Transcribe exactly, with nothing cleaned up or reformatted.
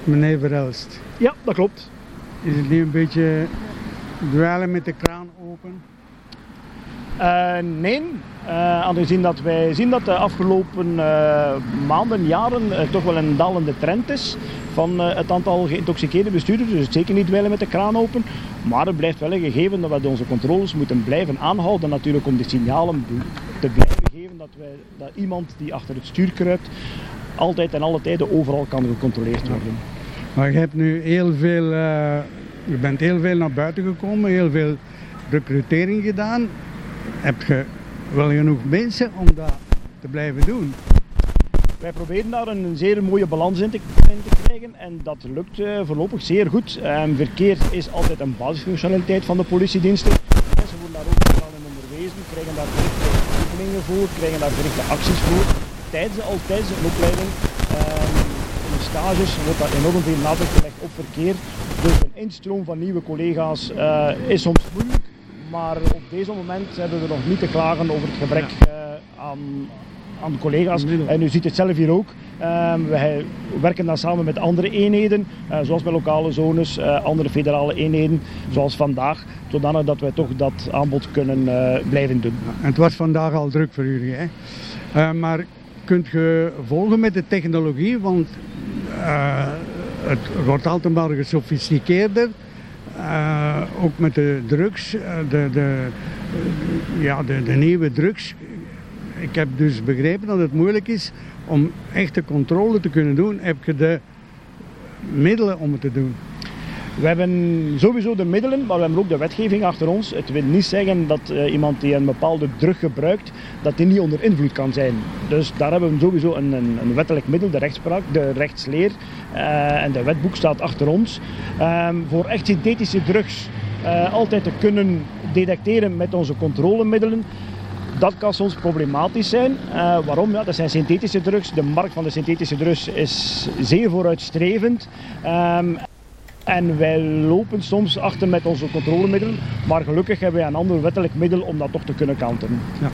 Meneer Verhelst, Ja, dat klopt. is het niet een beetje dweilen met de kraan open? Uh, nee, uh, aangezien dat wij zien dat de afgelopen uh, maanden, jaren uh, toch wel een dalende trend is van uh, het aantal geïntoxiceerde bestuurders. Dus zeker niet dweilen met de kraan open. Maar het blijft wel een gegeven dat we onze controles moeten blijven aanhouden. Natuurlijk om de signalen te blijven geven dat, wij, dat iemand die achter het stuur kruipt altijd en alle tijden overal kan gecontroleerd worden. Maar je hebt nu heel veel, uh, je bent heel veel naar buiten gekomen, heel veel recrutering gedaan. Heb je wel genoeg mensen om dat te blijven doen? Wij proberen daar een zeer mooie balans in te, in te krijgen en dat lukt uh, voorlopig zeer goed. Um, verkeer is altijd een basisfunctionaliteit van de politiediensten. Mensen worden daar ook vooral in onderwezen, krijgen daar gerichte oefeningen voor, krijgen daar gerichte acties voor. Tijdens, al tijdens een opleiding, um, in de stages, wordt daar enorm veel nadruk gelegd op verkeer. Dus een instroom van nieuwe collega's uh, is soms moeilijk. Maar op deze moment hebben we nog niet te klagen over het gebrek uh, aan, aan collega's. En u ziet het zelf hier ook. Uh, wij werken dan samen met andere eenheden, uh, zoals met lokale zones, uh, andere federale eenheden, zoals vandaag. Zodanig dat wij toch dat aanbod kunnen uh, blijven doen. En het was vandaag al druk voor jullie, hè? Uh, maar kunt je volgen met de technologie? Want uh, het wordt altijd maar gesofisticeerder. Uh, ook met de drugs, uh, de, de, uh, ja, de, de nieuwe drugs. Ik heb dus begrepen dat het moeilijk is om echte controle te kunnen doen. Heb je de middelen om het te doen? We hebben sowieso de middelen, maar we hebben ook de wetgeving achter ons. Het wil niet zeggen dat uh, iemand die een bepaalde drug gebruikt, dat die niet onder invloed kan zijn. Dus daar hebben we sowieso een, een, een wettelijk middel, de rechtspraak, de rechtsleer. Uh, en de wetboek staat achter ons. Um, voor echt synthetische drugs uh, altijd te kunnen detecteren met onze controlemiddelen. Dat kan soms problematisch zijn. Uh, waarom? Ja, dat zijn synthetische drugs. De markt van de synthetische drugs is zeer vooruitstrevend. Um, En wij lopen soms achter met onze controlemiddelen, maar gelukkig hebben wij een ander wettelijk middel om dat toch te kunnen counteren. Ja.